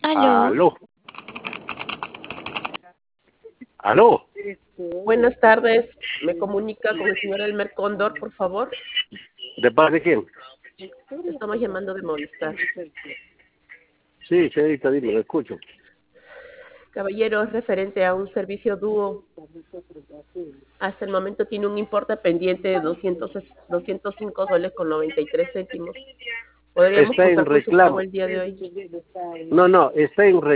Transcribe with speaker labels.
Speaker 1: Aló.
Speaker 2: Aló. Aló.
Speaker 3: Buenas tardes, me comunica con el señor Elmer Cóndor, por favor.
Speaker 2: ¿De parte de quién?
Speaker 3: Estamos llamando de Movistar.
Speaker 2: Sí, señorita, dime, lo escucho.
Speaker 3: Caballero, es referente a un servicio dúo. Hasta el momento tiene un importe pendiente de 205 soles con 93 céntimos. ¿Podríamos
Speaker 2: Está en
Speaker 3: cruzar con su pago
Speaker 2: reclamo.
Speaker 3: el día de hoy?
Speaker 2: No, está en reclamo.